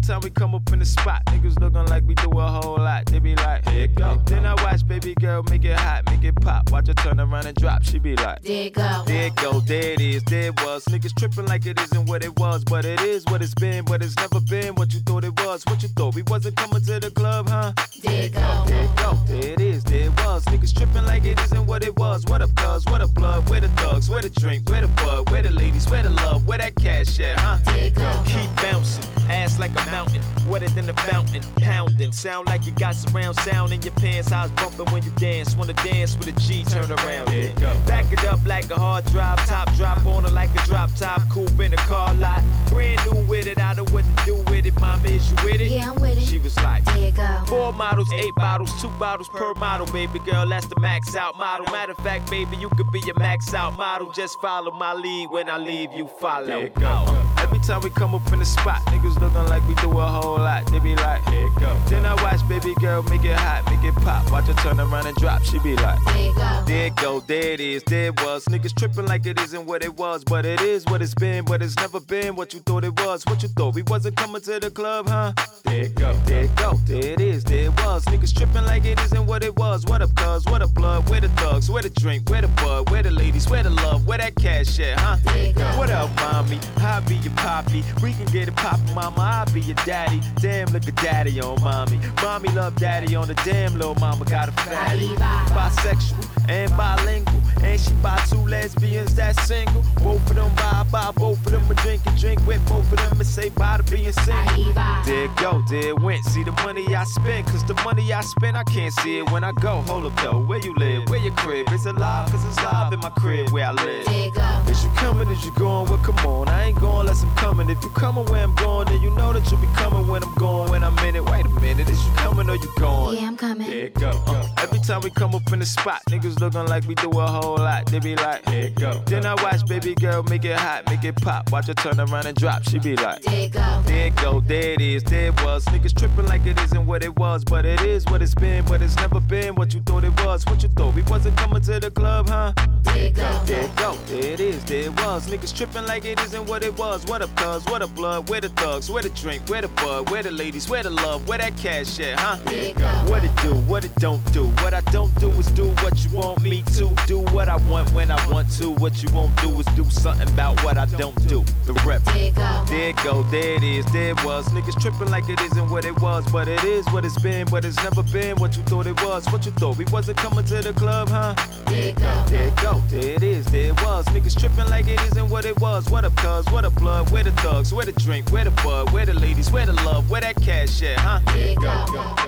time we come up in the spot, niggas looking like we do a whole lot. They be like, here it go. Then I watch baby girl make it hot, make it pop. Watch her turn around and drop. She be like, there it go. There it go, there it is, there it was. Niggas tripping like it isn't what it was, but it is what it's been. But it's never been what you thought it was. What you thought we wasn't coming to the club, huh? There it go. There it go, there it is, there it was. Niggas tripping like it isn't what it was. What up, cuz? What up, blood? Where the thugs? Where the drink? Where the bud? Where the ladies? Where the love? Where that cash at, huh? There it go. Keep bouncing, ass like a mountain, wetter than a fountain, pounding. Sound like you got surround sound in your pants. Eyes bumping when you dance. Wanna dance with a G? Turn around. There it go. Back it up like a hard drive, top drop on her like a drop top. Coupe in a car lot, brand new with it. I don't know what to do with it. Mama, is you with it? Yeah, I'm with it. She was like, there you go. 4 models, 8 bottles, 2 bottles per model, baby girl. That's the max out model. Matter of fact, baby, you could be a max out model. Just follow my lead. When I leave, you follow. There it go. Every time we come up in the spot, niggas looking like we do a whole lot. They be like, here it go. Then I watch baby girl make it hot, make it pop. Watch her turn around and drop. She be like, there you go. There it go, there it is, there it was. Niggas tripping like it isn't what it was, but it is what it's been. But it's never been what you thought it was. What you thought we wasn't coming to the club, huh? There it go, there it go, there it is, there it was. Niggas tripping like it isn't what it was. What up, cuz? What up, blood? Where the thugs? Where the drink? Where the bud? Where the ladies? Where the love? Where that cash at, huh? There you go. What up, mommy? I be your poppy. We can get it poppin', mama. I be your daddy. Damn, look at daddy on mommy. Mommy love daddy on the damn little mama got a fatty. Bisexual and bilingual, and she buy 2 lesbians that's single. Both of them buy both of them a drink with both of them and say bye to being single. There it go, there it went. See the money I spend, cause the money I spend I can't see it when I go. Hold up though, where you live? Where your crib? Is it live? Cause it's live in my crib where I live. There you go. Is you coming? Is you going? Well, come on. I ain't going unless I'm coming. If you coming where I'm going, then you know that you'll be coming when I'm going. When I'm in it, wait a minute. Is you coming or you going? Yeah, I'm coming. There it go. Every time we come up in the spot, niggas looking like we do a whole lot. They be like, there it go. Then I watch baby girl make it hot, make it pop. Watch her turn around and drop. She be like, there you go. There it go, there it is, there it was. Niggas tripping like it isn't what it was, but it is what it's been. But it's never been what you thought it was. What you thought we wasn't coming to the club, huh? There you go. There it go, there it is, there it was. Niggas tripping like it isn't what it was. What up, cuz? What up, blood? Where the thugs? Where the drink? Where the bud? Where the ladies? Where the love? Where that cash at, huh? There you go. What it do? What it don't do? What I don't do is do what you want me to. Do what I want when I want to. What you won't do is do something about what I don't do. The rep. There you go. There it go, there it is, there it was. Niggas tripping like it isn't what it was, but it is what it's been. But it's never been what you thought it was. What you thought we wasn't coming to the club, huh? There you go. There it go, there it is, there it was. Niggas tripping like it isn't what it was. What up, cuz? What up, blood? Where the thugs? Where the drink? Where the bud? Where the ladies? Where the love? Where that cash at, huh? There you go.